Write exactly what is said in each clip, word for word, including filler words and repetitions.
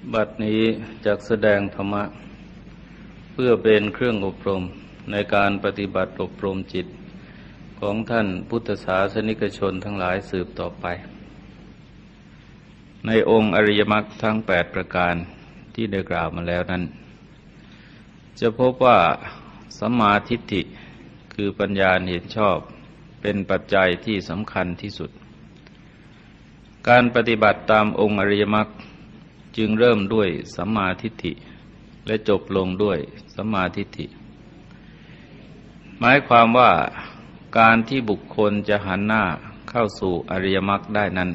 บัดนี้จักแสดงธรรมะเพื่อเป็นเครื่องอบรมในการปฏิบัติอบรมจิตของท่านพุทธศาสนิกชนทั้งหลายสืบต่อไปในองค์อริยมรรคทั้งแปดประการที่ได้กล่าวมาแล้วนั้นจะพบว่าสัมมาทิฏฐิคือปัญญาเห็นชอบเป็นปัจจัยที่สำคัญที่สุดการปฏิบัติตามองค์อริยมรรคจึงเริ่มด้วยสัมมาทิฏฐิและจบลงด้วยสัมมาทิฏฐิหมายความว่าการที่บุคคลจะหันหน้าเข้าสู่อริยมรรคได้นั้น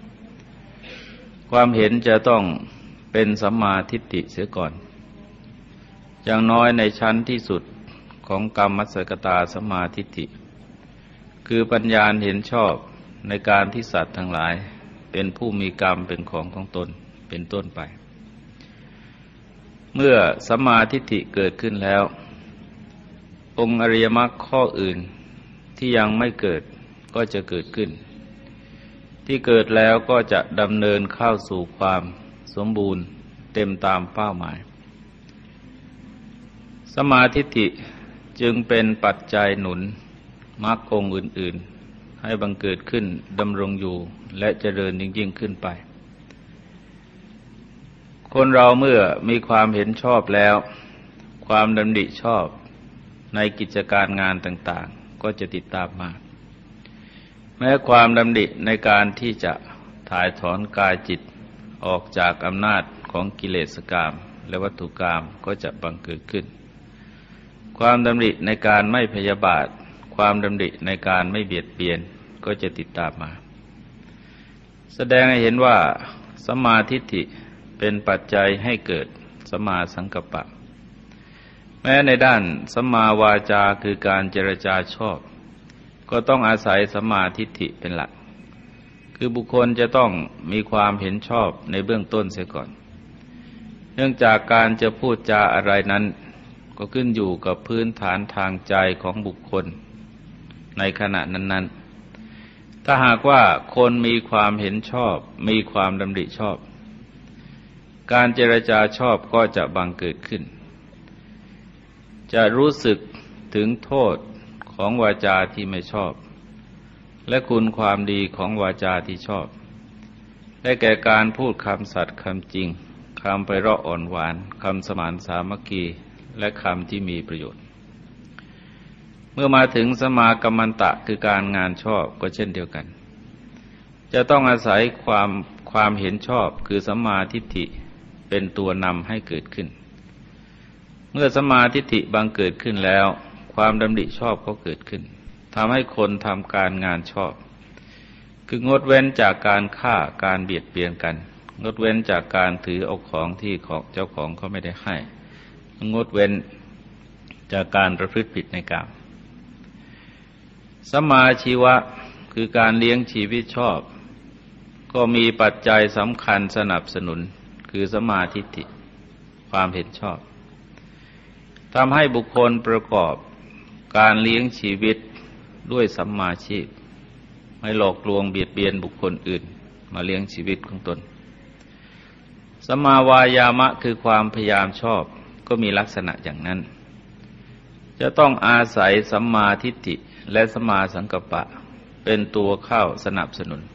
ความเห็นจะต้องเป็นสัมมาทิฏฐิเสียก่อนอย่างน้อยในชั้นที่สุดของกรรมมัสสกตาสัมมาทิฏฐิคือปัญญาเห็นชอบในการที่สัตว์ทั้งหลายเป็นผู้มีกรรมเป็นของของตนเป็นต้นไปเมื่อสัมมาทิฏฐิเกิดขึ้นแล้วองค์อริยมรรคข้ออื่นที่ยังไม่เกิดก็จะเกิดขึ้นที่เกิดแล้วก็จะดำเนินเข้าสู่ความสมบูรณ์เต็มตามเป้าหมายสัมมาทิฏฐิจึงเป็นปัจจัยหนุนมรรคองค์อื่นๆให้บังเกิดขึ้นดำรงอยู่และเจริญยิ่งๆขึ้นไปคนเราเมื่อมีความเห็นชอบแล้วความดำริชอบในกิจการงานต่างๆก็จะติดตามมาแม้ความดำริในการที่จะถ่ายถอนกายจิตออกจากอำนาจของกิเลสกามและวัตถุกามก็จะบังเกิดขึ้นความดำริในการไม่พยาบาทความดำริในการไม่เบียดเบียนก็จะติดตามมาแสดงให้เห็นว่าสัมมาทิฏฐิเป็นปัจจัยให้เกิดสัมมาสังกัปปะแม้ในด้านสัมมาวาจาคือการเจรจาชอบก็ต้องอาศัยสัมมาทิฏฐิเป็นหลักคือบุคคลจะต้องมีความเห็นชอบในเบื้องต้นเสียก่อนเนื่องจากการจะพูดจาอะไรนั้นก็ขึ้นอยู่กับพื้นฐานทางใจของบุคคลในขณะนั้นๆถ้าหากว่าคนมีความเห็นชอบมีความดำริชอบการเจรจาชอบก็จะบังเกิดขึ้นจะรู้สึกถึงโทษของวาจาที่ไม่ชอบและคุณความดีของวาจาที่ชอบได้แก่การพูดคำสัตย์คำจริงคำไพเราะอ่อนหวานคำสมานสามัคคีและคำที่มีประโยชน์เมื่อมาถึงสมากัมมันตะคือการงานชอบก็เช่นเดียวกันจะต้องอาศัยความความเห็นชอบคือสัมมาทิฏฐิเป็นตัวนำให้เกิดขึ้นเมื่อสัมมาทิฏฐิบังเกิดขึ้นแล้วความดำริชอบก็เกิดขึ้นทำให้คนทำการงานชอบคืองดเว้นจากการฆ่าการเบียดเบียนกันงดเว้นจากการถือเอาของที่ของเจ้าของเขาไม่ได้ให้งดเว้นจากการประพฤติผิดในกามสัมมาชีวะคือการเลี้ยงชีวิตชอบก็มีปัจจัยสำคัญสนับสนุนคือสัมมาทิฏฐิความเห็นชอบทำให้บุคคลประกอบการเลี้ยงชีวิตด้วยสัมมาชีพไม่หลอกลวงเบียดเบียนบุคคลอื่นมาเลี้ยงชีวิตของตนสัมมาวายามะคือความพยายามชอบก็มีลักษณะอย่างนั้นจะต้องอาศัยสัมมาทิฏฐิและสัมมาสังกัปปะเป็นตัวเข้าสนับสนุน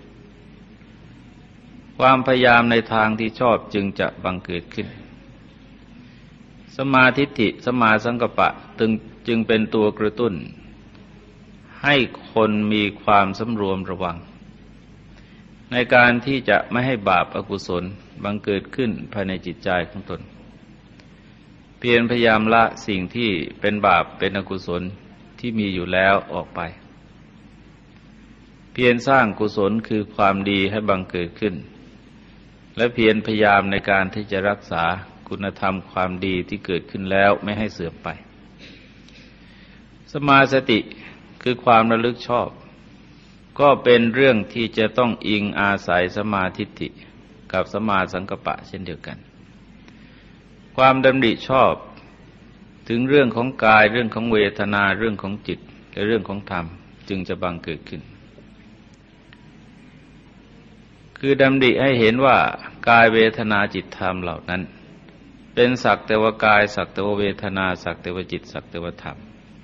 ความพยายามในทางที่ชอบจึงจะบังเกิดขึ้นสัมมาทิฏฐิสัมมาสังกัปปะจึงจึงเป็นตัวกระตุ้นให้คนมีความสำรวมระวังในการที่จะไม่ให้บาปอกุศลบังเกิดขึ้นภายในจิตใจของตนเพียรพยายามละสิ่งที่เป็นบาปเป็นอกุศลที่มีอยู่แล้วออกไปเพียรสร้างกุศลคือความดีให้บังเกิดขึ้นและเพียรพยายามในการที่จะรักษาคุณธรรมความดีที่เกิดขึ้นแล้วไม่ให้เสื่อมไปสมาสติคือความระลึกชอบก็เป็นเรื่องที่จะต้องอิงอาศัยสัมมาทิฏฐิกับสัมมาสังกัปปะเช่นเดียวกันความดำริชอบถึงเรื่องของกายเรื่องของเวทนาเรื่องของจิตและเรื่องของธรรมจึงจะบังเกิดขึ้น คือดำริให้เห็นว่ากายเวทนาจิตธรรมเหล่านั้นเป็นสักแต่ว่ากายสักแต่ว่าเวทนาสักแต่ว่าจิตสักแต่ว่าธรรม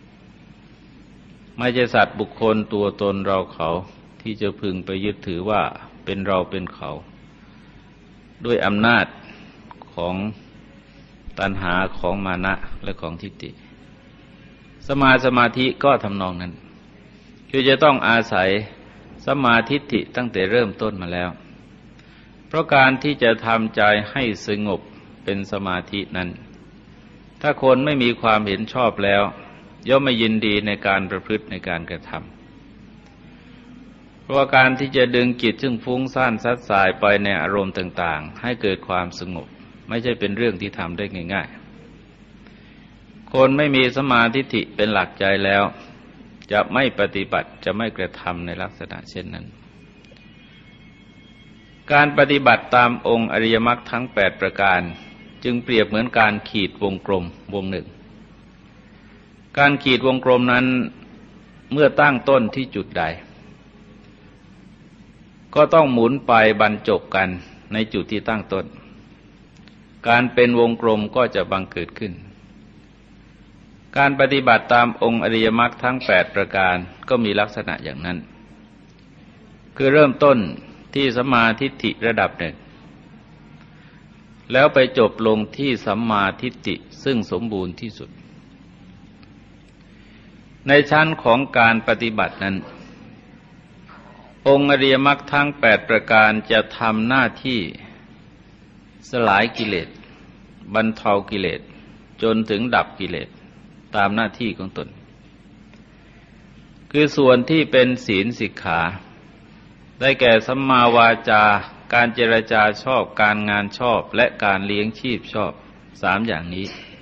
ไม่ใช่สัตว์บุคคลตัวตนเราเขาที่จะพึงไปยึดถือว่าเป็นเราเป็นเขาด้วยอำนาจของตัณหาของมานะและของทิฏฐิสมาสมาธิก็ทำนองนั้นคือจะต้องอาศัยสมาธิิตั้งแต่เริ่มต้นมาแล้วเพราะการที่จะทำใจให้สงบเป็นสมาธินั้นถ้าคนไม่มีความเห็นชอบแล้วย่อมไม่ยินดีในการประพฤติในการกระทำเพราะว่าการที่จะดึงจิตซึ่งฟุ้งซ่านซัดสายไปในอารมณ์ต่างๆให้เกิดความสงบไม่ใช่เป็นเรื่องที่ทำได้ง่ายๆคนไม่มีสมาธิิเป็นหลักใจแล้วจะไม่ปฏิบัติจะไม่กระทำในลักษณะเช่นนั้นการปฏิบัติตามองค์อริยมรรคทั้งแปดประการจึงเปรียบเหมือนการขีดวงกลมวงหนึ่งการขีดวงกลมนั้นเมื่อตั้งต้นที่จุดใดก็ต้องหมุนไปบรรจบกันในจุดที่ตั้งต้นการเป็นวงกลมก็จะบังเกิดขึ้นการปฏิบัติตามองค์อริยมรรคทั้งแปดประการก็มีลักษณะอย่างนั้นคือเริ่มต้นที่สัมมาทิฏฐิระดับหนึ่งแล้วไปจบลงที่สัมมาทิฏฐิซึ่งสมบูรณ์ที่สุดในชั้นของการปฏิบัตินั้นองค์อริยมรรคทั้งแปดประการจะทำหน้าที่สลายกิเลสบรรเทากิเลสจนถึงดับกิเลสตามหน้าที่ของตนคือส่วนที่เป็นศีลสิกขาได้แก่สัมมาวาจาการเจรจาชอบการงานชอบและการเลี้ยงชีพชอบสามอย่างนี้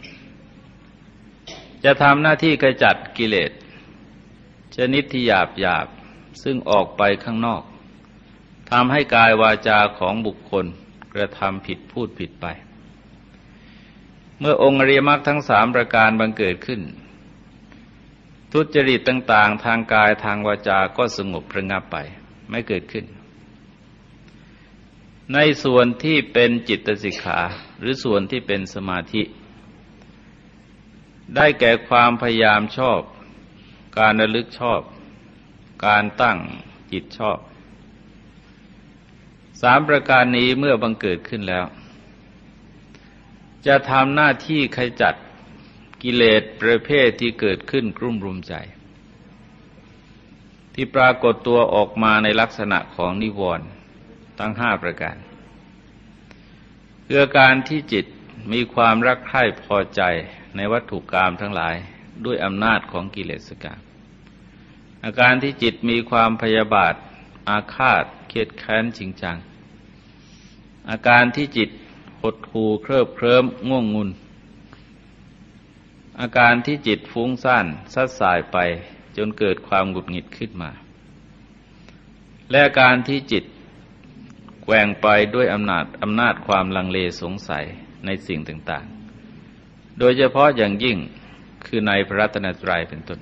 จะทำหน้าที่ขจัดกิเลสชนิดที่หยาบหยาบซึ่งออกไปข้างนอกทำให้กายวาจาของบุคคลกระทำผิดพูดผิดไปเมื่อองค์อริยมรรคทั้งสามประการบังเกิดขึ้นทุจริตต่างๆทางกายทางวาจาก็สงบระงับไปไม่เกิดขึ้นในส่วนที่เป็นจิตสิกขาหรือส่วนที่เป็นสมาธิได้แก่ความพยายามชอบการระลึกชอบการตั้งจิตชอบสามประการนี้เมื่อบังเกิดขึ้นแล้วจะทำหน้าที่ขจัดกิเลสประเภทที่เกิดขึ้นกลุ่มรุมใจที่ปรากฏตัวออกมาในลักษณะของนิวรณ์ทั้งห้าประการคือการที่จิตมีความรักใคร่พอใจในวัตถุกามทั้งหลายด้วยอำนาจของกิเลสกามอาการที่จิตมีความพยาบาทอาฆาตเคียดแค้นจริงจังอาการที่จิตหดหู่เคลิบเคลิ้มง่วงงุนอาการที่จิตฟุ้งซ่านซัดสายไปจนเกิดความหงุดหงิดขึ้นมาและอาการที่จิตแกว่งไปด้วยอำนาจอำนาจความลังเลสงสัยในสิ่งต่างๆโดยเฉพาะอย่างยิ่งคือในพระรัตนตรัยเป็นต้น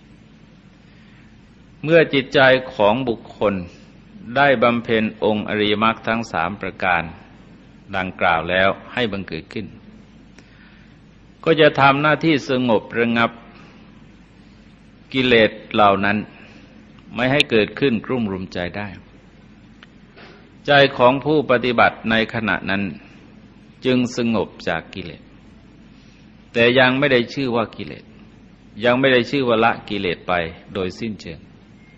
เมื่อจิตใจของบุคคลได้บำเพ็ญองค์อริยมรรคทั้งสามประการดังกล่าวแล้วให้บังเกิดขึ้นก็จะทำหน้าที่สงบระงับกิเลสเหล่านั้นไม่ให้เกิดขึ้นกลุ่มรุมใจได้ใจของผู้ปฏิบัติในขณะนั้นจึงสงบจากกิเลสแต่ยังไม่ได้ชื่อว่ากิเลสยังไม่ได้ชื่อว่าละกิเลสไปโดยสิ้นเชิง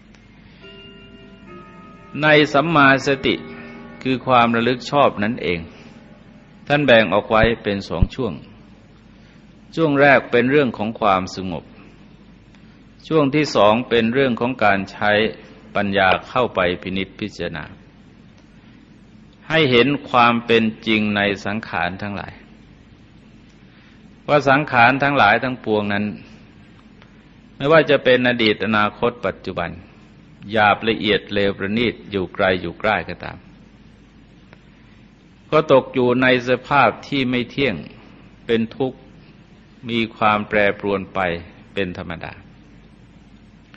ในสัมมาสติคือความระลึกชอบนั่นเองท่านแบ่งออกไว้เป็นสองช่วงช่วงแรกเป็นเรื่องของความสงบช่วงที่สองเป็นเรื่องของการใช้ปัญญาเข้าไปพินิจพิจารณาให้เห็นความเป็นจริงในสังขารทั้งหลายว่าสังขารทั้งหลายทั้งปวงนั้นไม่ว่าจะเป็นอดีตอนาคตปัจจุบันหยาบละเอียดเลวประณีตอยู่ไกลอยู่ใกล้ก็ตามก็ตกอยู่ในสภาพที่ไม่เที่ยงเป็นทุกข์มีความแปรปรวนไปเป็นธรรมดา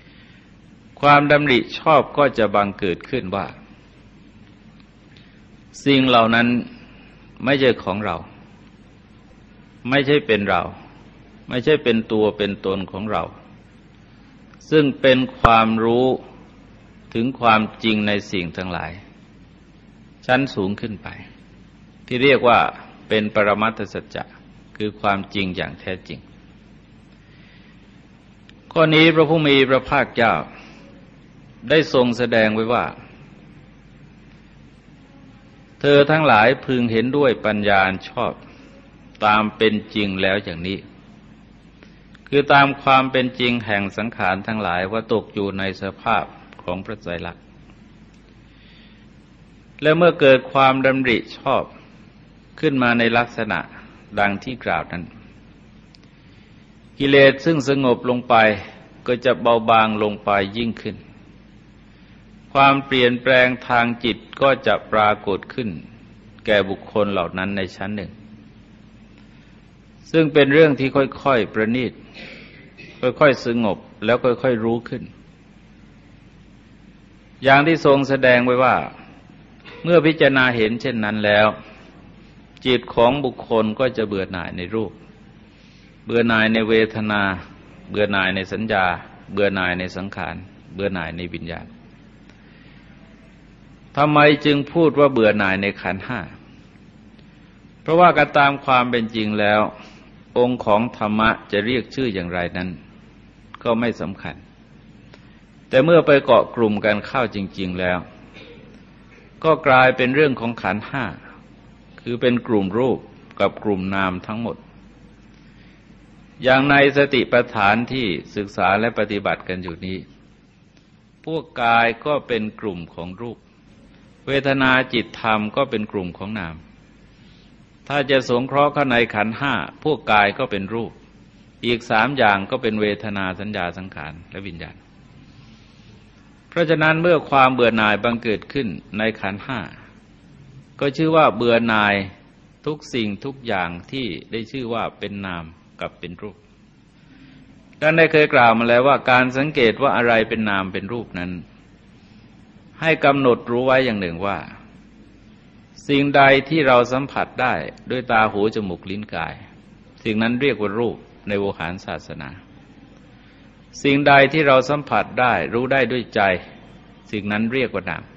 ความดำริชอบก็จะบังเกิดขึ้นว่าสิ่งเหล่านั้นไม่ใช่ของเราไม่ใช่เป็นเราไม่ใช่เป็นตัวเป็นตนของเราซึ่งเป็นความรู้ถึงความจริงในสิ่งทั้งหลายชั้นสูงขึ้นไปที่เรียกว่าเป็นปรมัตถสัจจะคือความจริงอย่างแท้จริงข้อนี้พระผู้มีพระภาคเจ้าได้ทรงแสดงไว้ว่าเธอทั้งหลายพึงเห็นด้วยปัญญาชอบตามเป็นจริงแล้วอย่างนี้คือตามความเป็นจริงแห่งสังขารทั้งหลายว่าตกอยู่ในสภาพของพระไตรลักษณ์และเมื่อเกิดความดำริชอบขึ้นมาในลักษณะดังที่กล่าวนั้นกิเลสซึ่งสงบลงไปก็จะเบาบางลงไปยิ่งขึ้นความเปลี่ยนแปลงทางจิตก็จะปรากฏขึ้นแก่บุคคลเหล่านั้นในชั้นหนึ่งซึ่งเป็นเรื่องที่ค่อยๆประณีตค่อยๆสงบแล้วค่อยๆรู้ขึ้นอย่างที่ทรงแสดงไว้ว่าเมื่อพิจารณาเห็นเช่นนั้นแล้วจิตของบุคคลก็จะเบื่อหน่ายในรูปเบื่อหน่ายในเวทนาเบื่อหน่ายในสัญญาเบื่อหน่ายในสังขารเบื่อหน่ายในวิญญาณทำไมจึงพูดว่าเบื่อหน่ายในขันธ์ห้าเพราะว่ากันตามความเป็นจริงแล้วองค์ของธรรมะจะเรียกชื่ออย่างไรนั้นก็ไม่สำคัญแต่เมื่อไปเกาะกลุ่มกันเข้าจริงๆแล้วก็กลายเป็นเรื่องของขันธ์ห้าคือเป็นกลุ่มรูปกับกลุ่มนามทั้งหมดอย่างในสติปัฏฐานที่ศึกษาและปฏิบัติกันอยู่นี้พวกกายก็เป็นกลุ่มของรูปเวทนาจิตธรรมก็เป็นกลุ่มของนามถ้าจะสงเคราะห์เข้าในขันธ์ห้าพวกกายก็เป็นรูปอีกสามอย่างก็เป็นเวทนาสัญญาสังขารและวิญญาณเพราะฉะนั้นเมื่อความเบื่อหน่ายบังเกิดขึ้นในขันธ์ห้าก็ชื่อว่าเบื่อหน่ายทุกสิ่งทุกอย่างที่ได้ชื่อว่าเป็นนามกับเป็นรูปดังนั้นได้เคยกล่าวมาแล้วว่าการสังเกตว่าอะไรเป็นนามเป็นรูปนั้นให้กำหนดรู้ไว้อย่างหนึ่งว่าสิ่งใดที่เราสัมผัสได้ด้วยตาหูจมูกลิ้นกายสิ่งนั้นเรียกว่ารูปในโวหารศาสนาสิ่งใดที่เราสัมผัสได้รู้ได้ด้วยใจสิ่งนั้นเรียกว่านาม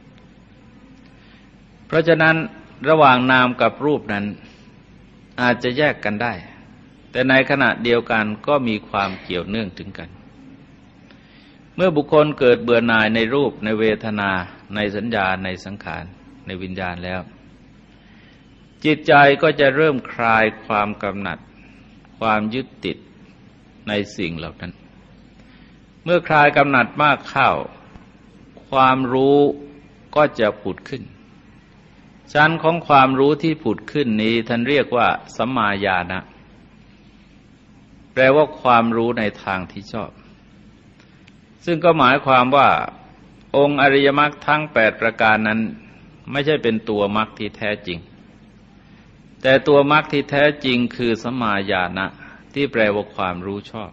เพราะฉะนั้นระหว่างนามกับรูปนั้นอาจจะแยกกันได้แต่ในขณะเดียวกันก็มีความเกี่ยวเนื่องถึงกันเมื่อบุคคลเกิดเบื่อหน่ายในรูปในเวทนาในสัญญาในสังขารในวิญญาณแล้วจิตใจก็จะเริ่มคลายความกำหนัดความยึดติดในสิ่งเหล่านั้นเมื่อคลายกำหนัดมากเข้าความรู้ก็จะผุดขึ้นชั้นของความรู้ที่ผุดขึ้นนี้ท่านเรียกว่าสัมมาญาณะแปลว่าความรู้ในทางที่ชอบซึ่งก็หมายความว่าองค์อริยมรรคทั้งแปดประการนั้นไม่ใช่เป็นตัวมรรคที่แท้จริงแต่ตัวมรรคที่แท้จริงคือสัมมาญาณะที่แปลว่าความรู้ชอบ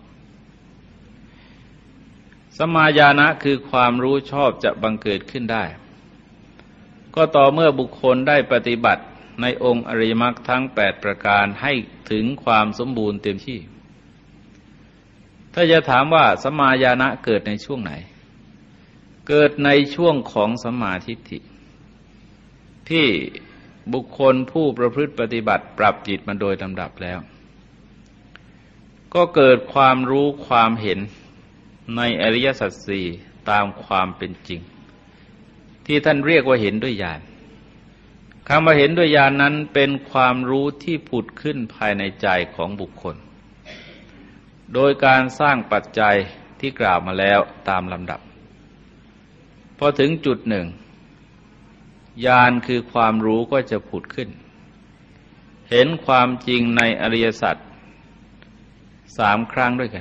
สัมมาญาณะคือความรู้ชอบจะบังเกิดขึ้นได้ก็ต่อเมื่อบุคคลได้ปฏิบัติในองค์อริยมรรคทั้งแปดประการให้ถึงความสมบูรณ์เต็มที่ถ้าจะถามว่าสัมมาญาณะเกิดในช่วงไหนเกิดในช่วงของสัมมาทิฏฐิที่บุคคลผู้ประพฤติปฏิบัติปรับจิตมาโดยลำดับแล้วก็เกิดความรู้ความเห็นในอริยสัจสี่ตามความเป็นจริงที่ท่านเรียกว่าเห็นด้วยญาณคำว่าเห็นด้วยญาณนั้นเป็นความรู้ที่ผุดขึ้นภายในใจของบุคคลโดยการสร้างปัจจัยที่กล่าวมาแล้วตามลำดับพอถึงจุดหนึ่งญาณคือความรู้ก็จะผุดขึ้นเห็นความจริงในอริยสัจสามครั้งด้วยกัน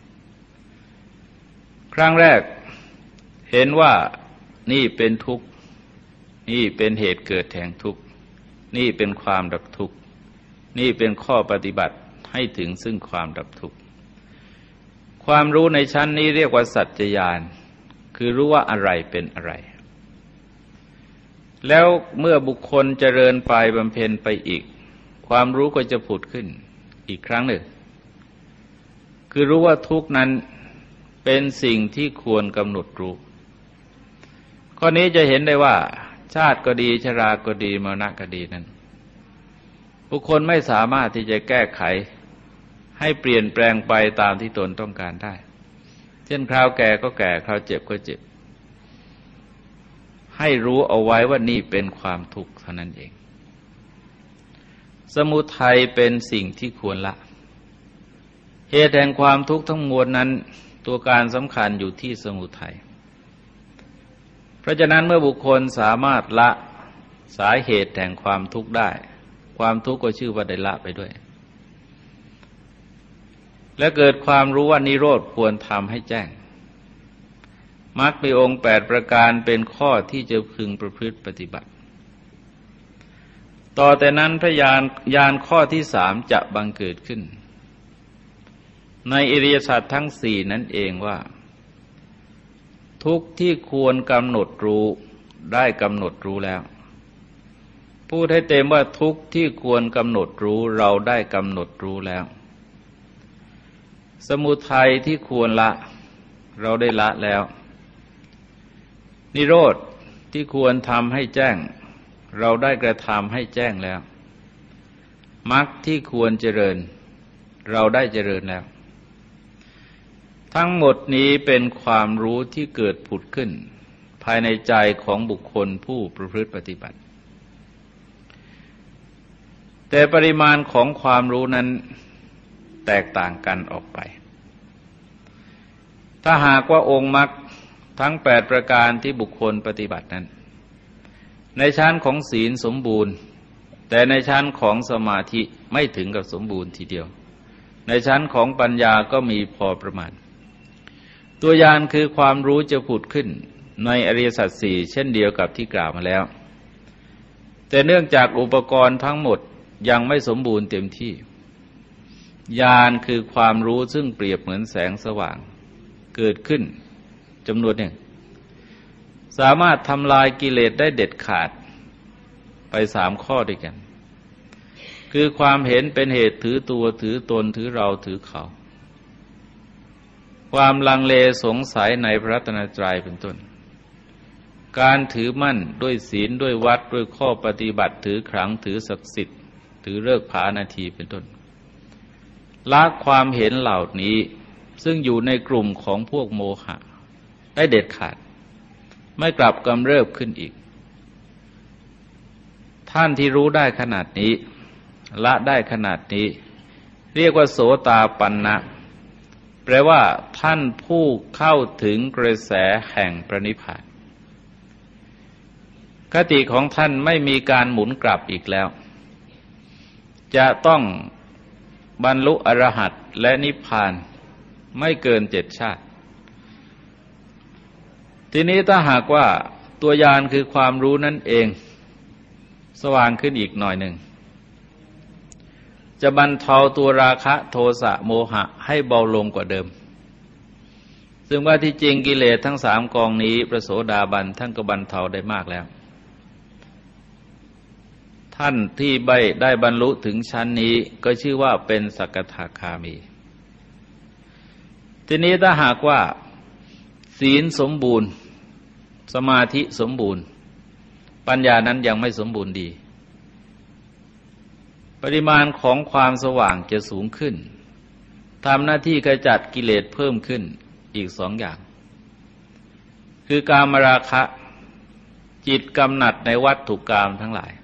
ครั้งแรกเห็นว่านี่เป็นทุกข์นี่เป็นเหตุเกิดแห่งทุกข์นี่เป็นความดับทุกข์นี่เป็นข้อปฏิบัติให้ถึงซึ่งความดับทุกข์ความรู้ในชั้นนี้เรียกว่าสัจจญาณคือรู้ว่าอะไรเป็นอะไรแล้วเมื่อบุคคลเจริญไปบำเพ็ญไปอีกความรู้ก็จะผุดขึ้นอีกครั้งหนึ่งคือรู้ว่าทุกข์นั้นเป็นสิ่งที่ควรกำหนดรู้ข้อนี้จะเห็นได้ว่าชาติก็ดีชราก็ดีมรณะก็ดีนั้นบุคคลไม่สามารถที่จะแก้ไขให้เปลี่ยนแปลงไปตามที่ตนต้องการได้เช่นคราวแก่ก็แก่คราวเจ็บก็เจ็บให้รู้เอาไว้ว่านี่เป็นความทุกข์เท่านั้นเองสมุทัยเป็นสิ่งที่ควรละเหตุแห่งความทุกข์ทั้งมวลนั้นตัวการสำคัญอยู่ที่สมุทัยเพราะฉะนั้นเมื่อบุคคลสามารถละสาเหตุแห่งความทุกข์ได้ความทุกข์ก็ชื่อว่าได้ละไปด้วยและเกิดความรู้ว่านิโรธควรทำให้แจ้งมรรคมีองค์แปดประการเป็นข้อที่จะพึงประพฤติปฏิบัติต่อแต่นั้นพระญาณญาณข้อที่สามจะบังเกิดขึ้นในอริยสัจทั้งสี่นั่นเองว่าทุกข์ที่ควรกำหนดรู้ได้กำหนดรู้แล้วพูดให้เต็มว่าทุกข์ที่ควรกำหนดรู้เราได้กำหนดรู้แล้วสมุทัยที่ควรละเราได้ละแล้วนิโรธที่ควรทำให้แจ้งเราได้กระทำให้แจ้งแล้วมรรคที่ควรเจริญเราได้เจริญแล้วทั้งหมดนี้เป็นความรู้ที่เกิดผุดขึ้นภายในใจของบุคคลผู้ประพฤติปฏิบัติแต่ปริมาณของความรู้นั้นแตกต่างกันออกไปถ้าหากว่าองค์มรรคทั้งแปดประการที่บุคคลปฏิบัตินั้นในชั้นของศีลสมบูรณ์แต่ในชั้นของสมาธิไม่ถึงกับสมบูรณ์ทีเดียวในชั้นของปัญญาก็มีพอประมาณตัวอย่างคือความรู้จะผุดขึ้นในอริยสัจสี่เช่นเดียวกับที่กล่าวมาแล้วแต่เนื่องจากอุปกรณ์ทั้งหมดยังไม่สมบูรณ์เต็มที่ญาณคือความรู้ซึ่งเปรียบเหมือนแสงสว่างเกิดขึ้นจำนวนหนึ่งสามารถทำลายกิเลสได้เด็ดขาดไปสามข้อด้วยกันคือความเห็นเป็นเหตุถือตัวถือตนถือเราถือเขาความลังเลสงสัยในพระรัตนตรัยเป็นต้นการถือมั่นด้วยศีลด้วยวัดด้วยข้อปฏิบัติถือขลังถือศักดิ์สิทธิ์ถือเลิกผานาทีเป็นต้นละความเห็นเหล่านี้ซึ่งอยู่ในกลุ่มของพวกโมหะได้เด็ดขาดไม่กลับกำเริบขึ้นอีกท่านที่รู้ได้ขนาดนี้ละได้ขนาดนี้เรียกว่าโสตาปันนะแปลว่าท่านผู้เข้าถึงกระแสแห่งพระนิพพานคติของท่านไม่มีการหมุนกลับอีกแล้วจะต้องบรรลุอรหัตและนิพพานไม่เกินเจ็ดชาติทีนี้ถ้าหากว่าตัวญาณคือความรู้นั่นเองสว่างขึ้นอีกหน่อยหนึ่งจะบรรเทาตัวราคะโทสะโมหะให้เบาลงกว่าเดิมซึ่งว่าที่จริงกิเลสทั้งสามกองนี้พระโสดาบันท่านก็บรรเทาได้มากแล้วท่านที่ไม่ได้บรรลุถึงชั้นนี้ก็ชื่อว่าเป็นสักทาคามีทีนี้ถ้าหากว่าศีลสมบูรณ์สมาธิสมบูรณ์ปัญญานั้นยังไม่สมบูรณ์ดีปริมาณของความสว่างจะสูงขึ้นทำหน้าที่ขจัดกิเลสเพิ่มขึ้นอีกสองอย่างคือกามราคะจิตกำหนัดในวัตถุกามทั้งหลาย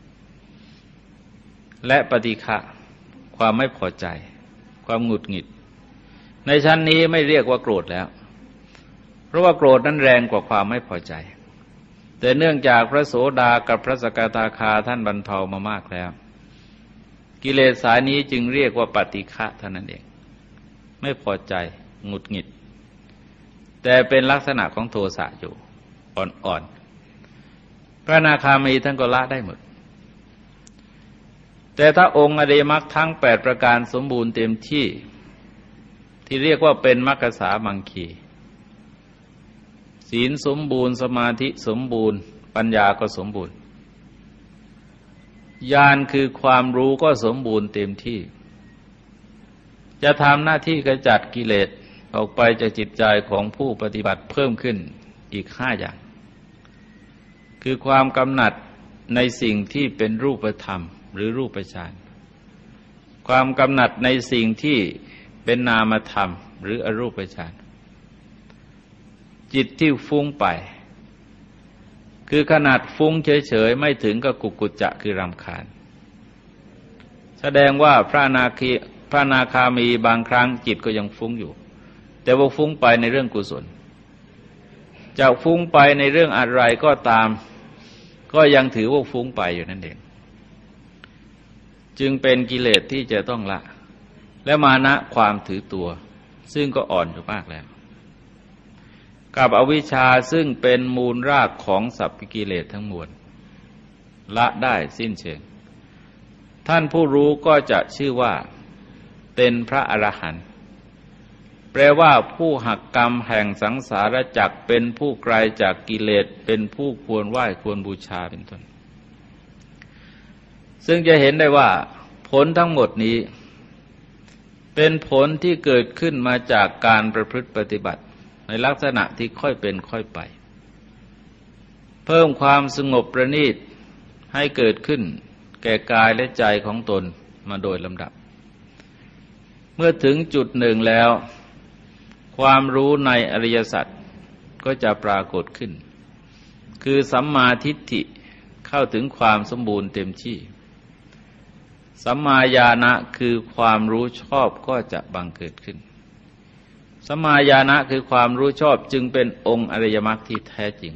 และปฏิฆะความไม่พอใจความหงุดหงิดในชั้นนี้ไม่เรียกว่าโกรธแล้วเพราะว่าโกรธนั้นแรงกว่าความไม่พอใจแต่เนื่องจากพระโสดากับพระสกทาคาท่านบรรเทามามากแล้วกิเลสสายนี้จึงเรียกว่าปฏิฆะเท่านั้นเองไม่พอใจหงุดหงิดแต่เป็นลักษณะของโทสะอยู่อ่อนๆพระอนาคามีท่านก็ละได้หมดแต่ถ้าองค์อริยมรรคทั้งแปดประการสมบูรณ์เต็มที่ที่เรียกว่าเป็นมรรคสามังคีศีลสมบูรณ์สมาธิสมบูรณ์ปัญญาก็สมบูรณ์ญาณคือความรู้ก็สมบูรณ์เต็มที่จะทำหน้าที่กระจัดกิเลสออกไปจากจิตใจของผู้ปฏิบัติเพิ่มขึ้นอีกห้าอย่างคือความกำหนัดในสิ่งที่เป็นรูปธรรมหรือรูปฌานความกำหนัดในสิ่งที่เป็นนามธรรมหรืออรูปฌานจิตที่ฟุ้งไปคือขนาดฟุ้งเฉยๆไม่ถึงกับกุกุจจะคือรำคาญแสดงว่าพระอนาคีพระอนาคามีบางครั้งจิตก็ยังฟุ้งอยู่แต่ว่าฟุ้งไปในเรื่องกุศลจะฟุ้งไปในเรื่องอะไรก็ตามก็ยังถือว่าฟุ้งไปอยู่นั่นเองจึงเป็นกิเลสที่จะต้องละและมานะความถือตัวซึ่งก็อ่อนอยู่มากแล้วกับอวิชชาซึ่งเป็นมูลรากของสัพพกิเลสทั้งมวลละได้สิ้นเชิงท่านผู้รู้ก็จะชื่อว่าเป็นพระอรหันต์แปลว่าผู้หักกรรมแห่งสังสารวัฏเป็นผู้ไกลจากกิเลสเป็นผู้ควรไหว้ควรบูชาเป็นต้นซึ่งจะเห็นได้ว่าผลทั้งหมดนี้เป็นผลที่เกิดขึ้นมาจากการประพฤติปฏิบัติในลักษณะที่ค่อยเป็นค่อยไปเพิ่มความสงบประณีตให้เกิดขึ้นแก่กายและใจของตนมาโดยลำดับเมื่อถึงจุดหนึ่งแล้วความรู้ในอริยสัจก็จะปรากฏขึ้นคือสัมมาทิฏฐิเข้าถึงความสมบูรณ์เต็มที่สัมมาญาณะคือความรู้ชอบก็จะบังเกิดขึ้นสัมมาญาณะคือความรู้ชอบจึงเป็นองค์อริยมรรคที่แท้จริง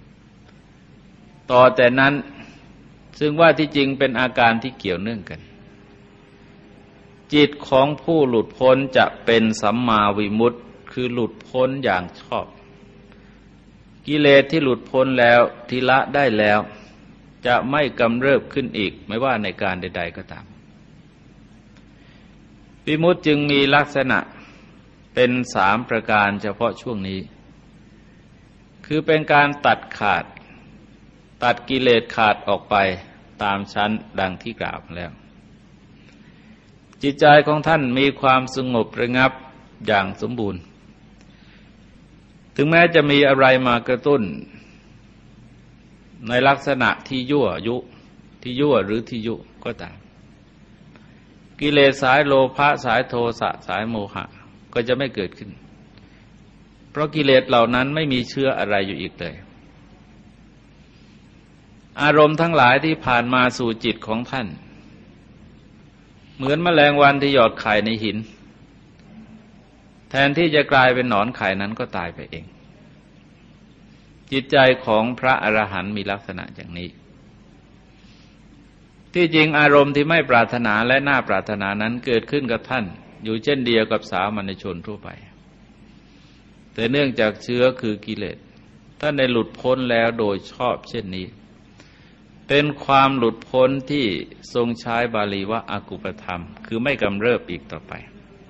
ต่อแต่นั้นซึ่งว่าที่จริงเป็นอาการที่เกี่ยวเนื่องกันจิตของผู้หลุดพ้นจะเป็นสัมมาวิมุตติคือหลุดพ้นอย่างชอบกิเลสที่หลุดพ้นแล้วที่ละได้แล้วจะไม่กำเริบขึ้นอีกไม่ว่าในการใดๆก็ตามวิมุตติจึงมีลักษณะเป็นสามประการเฉพาะช่วงนี้คือเป็นการตัดขาดตัดกิเลสขาดออกไปตามชั้นดังที่กล่าวมาแล้วจิตใจของท่านมีความสงบระงับอย่างสมบูรณ์ถึงแม้จะมีอะไรมากระตุ้นในลักษณะที่ยั่วยุที่ยั่วหรือที่ยุก็ตามกิเลสสายโลภะสายโทสะสายโมหะก็จะไม่เกิดขึ้นเพราะกิเลสเหล่านั้นไม่มีเชื้ออะไรอยู่อีกเลยอารมณ์ทั้งหลายที่ผ่านมาสู่จิตของท่านเหมือนแมลงวันที่หยอดไข่ในหินแทนที่จะกลายเป็นหนอนไข่นั้นก็ตายไปเองจิตใจของพระอรหันต์มีลักษณะอย่างนี้ที่จริงอารมณ์ที่ไม่ปรารถนาและน่าปรารถนานั้นเกิดขึ้นกับท่านอยู่เช่นเดียวกับสามัญชนทั่วไปแต่เนื่องจากเชื้อคือกิเลสท่านได้หลุดพ้นแล้วโดยชอบเช่นนี้เป็นความหลุดพ้นที่ทรงใช้บาลีว่าอากุปธรรมคือไม่กำเริบอีกต่อไป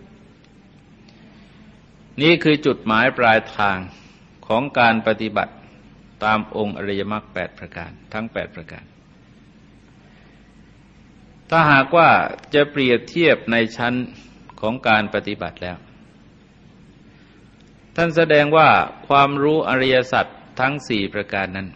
นี่คือจุดหมายปลายทางของการปฏิบัติตามองค์อริยมรรคแปดประการทั้งแปดประการถ้าหากว่าจะเปรียบเทียบในชั้นของการปฏิบัติแล้วท่านแสดงว่าความรู้อริยสัจทั้งสี่ประการนั้น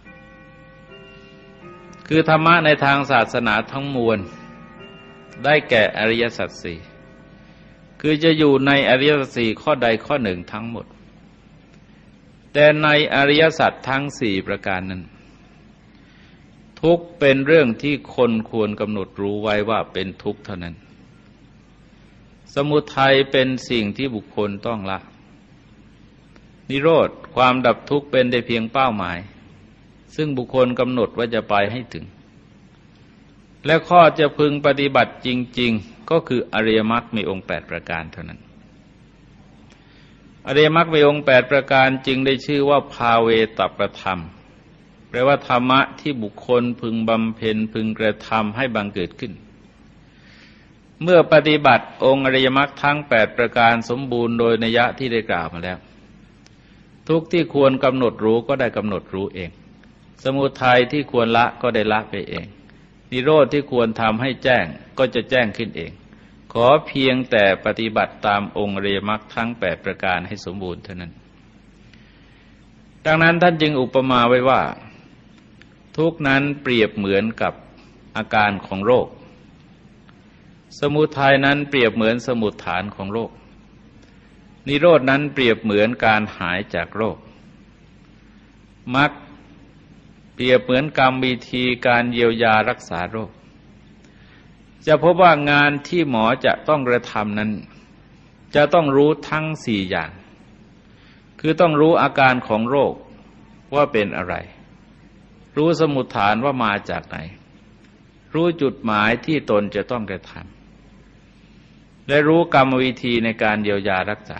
คือธรรมะในทางศาสนาทั้งมวลได้แก่อริยสัจสี่คือจะอยู่ในอริยสัจสี่ข้อใดข้อหนึ่งทั้งหมดแต่ในอริยสัจทั้งสี่ประการนั้นทุกข์เป็นเรื่องที่คนควรกำหนดรู้ไว้ว่าเป็นทุกข์เท่านั้นสมุทัยเป็นสิ่งที่บุคคลต้องละนิโรธความดับทุกข์เป็นได้เพียงเป้าหมายซึ่งบุคคลกำหนดว่าจะไปให้ถึงและข้อจะพึงปฏิบัติจริงๆก็คืออริยมรรคมีองค์แปดประการเท่านั้นอริยมรรคมีองค์แปดประการจึงได้ชื่อว่าภาเวตประธรรมแปลว่าธรรมะที่บุคคลพึงบำเพ็ญพึงกระทำให้บังเกิดขึ้นเมื่อปฏิบัติองค์อริยมรรคทั้งแปดประการสมบูรณ์โดยนัยยะที่ได้กล่าวมาแล้วทุกที่ควรกำหนดรู้ก็ได้กำหนดรู้เองสมุทัยที่ควรละก็ได้ละไปเองนิโรธที่ควรทำให้แจ้งก็จะแจ้งขึ้นเองขอเพียงแต่ปฏิบัติตามองค์อริยมรรคทั้งแปดประการให้สมบูรณ์เท่านั้นดังนั้นท่านจึงอุปมาไว้ว่าทุกข์นั้นเปรียบเหมือนกับอาการของโรคสมุทัยนั้นเปรียบเหมือนสมุฏฐานของโรคนิโรธนั้นเปรียบเหมือนการหายจากโรคมรรคเปรียบเหมือนกรรมวิธีการเยียวยารักษาโรคจะพบว่างานที่หมอจะต้องกระทำนั้นจะต้องรู้ทั้งสี่อย่างคือต้องรู้อาการของโรคว่าเป็นอะไรรู้สมุฏฐานว่ามาจากไหนรู้จุดหมายที่ตนจะต้องกระทำและรู้กรรมวิธีในการเยียวยารักษา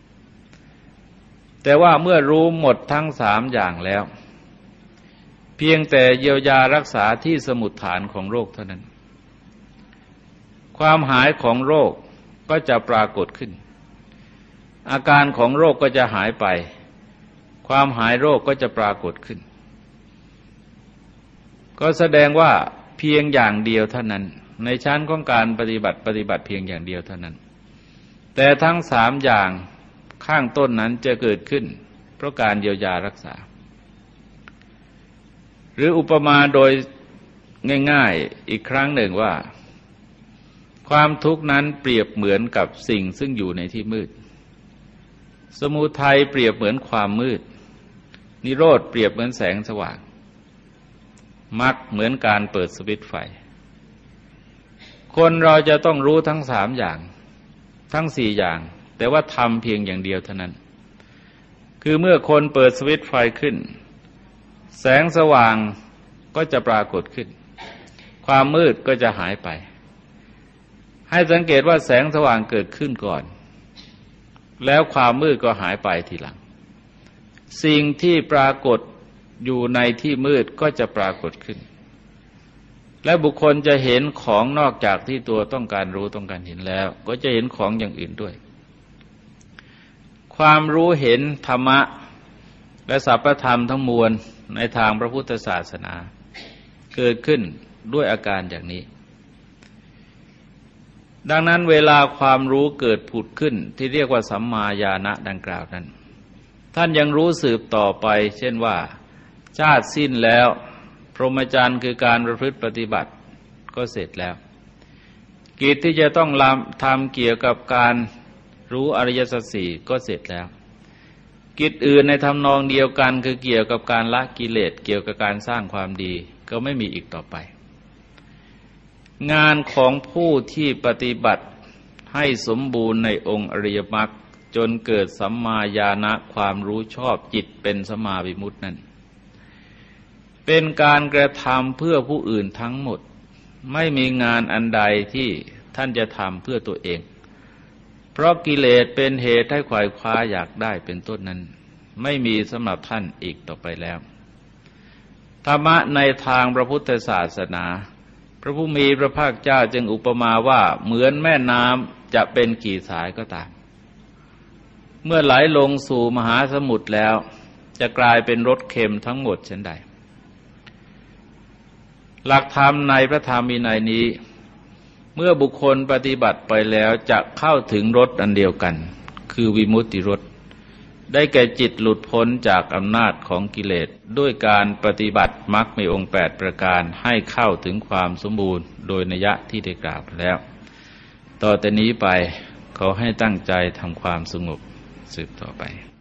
แต่ว่าเมื่อรู้หมดทั้งสามอย่างแล้วเพียงแต่เยียวยารักษาที่สมุฏฐานของโรคเท่านั้นความหายของโรคก็จะปรากฏขึ้นอาการของโรคก็จะหายไปความหายโรคก็จะปรากฏขึ้นก็แสดงว่าเพียงอย่างเดียวเท่านั้นในชั้นของการปฏิบัติปฏิบัติเพียงอย่างเดียวเท่านั้นแต่ทั้งสามอย่างข้างต้นนั้นจะเกิดขึ้นเพราะการเยียวยารักษาหรืออุปมาโดยง่ายๆอีกครั้งหนึ่งว่าความทุกข์นั้นเปรียบเหมือนกับสิ่งซึ่งอยู่ในที่มืดสมุทัยเปรียบเหมือนความมืดนิโรธเปรียบเหมือนแสงสว่างมรรคเหมือนการเปิดสวิตช์ไฟคนเราจะต้องรู้ทั้งสามอย่างทั้งสี่อย่างแต่ว่าทำเพียงอย่างเดียวเท่านั้นคือเมื่อคนเปิดสวิตช์ไฟขึ้นแสงสว่างก็จะปรากฏขึ้นความมืดก็จะหายไปให้สังเกตว่าแสงสว่างเกิดขึ้นก่อนแล้วความมืดก็หายไปทีหลังสิ่งที่ปรากฏอยู่ในที่มืดก็จะปรากฏขึ้นและบุคคลจะเห็นของนอกจากที่ตัวต้องการรู้ต้องการเห็นแล้วก็จะเห็นของอย่างอื่นด้วยความรู้เห็นธรรมะและสัพพธรรมทั้งมวลในทางพระพุทธศาสนาเกิดขึ้นด้วยอาการอย่างนี้ดังนั้นเวลาความรู้เกิดผุดขึ้นที่เรียกว่าสัมมาญาณะดังกล่าวนั้นท่านยังรู้สืบต่อไปเช่นว่าชาติสิ้นแล้วพรหมจรรย์คือการประพฤติปฏิบัติก็เสร็จแล้วกิจที่จะต้องทำเกี่ยวกับการรู้อริยสัจสี่ก็เสร็จแล้วกิจอื่นในทำนองเดียวกันคือเกี่ยวกับการละกิเลสเกี่ยวกับการสร้างความดีก็ไม่มีอีกต่อไปงานของผู้ที่ปฏิบัติให้สมบูรณ์ในองค์อริยมรรคจนเกิดสัมมาญาณะความรู้ชอบจิตเป็นสัมมาวิมุตตินั้นเป็นการกระทำเพื่อผู้อื่นทั้งหมดไม่มีงานอันใดที่ท่านจะทำเพื่อตัวเองเพราะกิเลสเป็นเหตุให้ขวายคว้าอยากได้เป็นต้นนั้นไม่มีสำหรับท่านอีกต่อไปแล้วธรรมะในทางพระพุทธศาสนาพระผู้มีพระภาคเจ้าจึงอุปมาว่าเหมือนแม่น้ำจะเป็นกี่สายก็ตามเมื่อไหลลงสู่มหาสมุทรแล้วจะกลายเป็นรสเค็มทั้งหมดเช่นใดหลักธรรมในพระธรรมวินัยนี้เมื่อบุคคลปฏิบัติไปแล้วจะเข้าถึงรสอันเดียวกันคือวิมุตติรสได้แก่จิตหลุดพ้นจากอำนาจของกิเลสด้วยการปฏิบัติมรรคมีองค์แปดประการให้เข้าถึงความสมบูรณ์โดยนัยยะที่ได้กล่าวไปแล้วต่อแต่นี้ไปขอให้ตั้งใจทำความสงบสืบต่อไป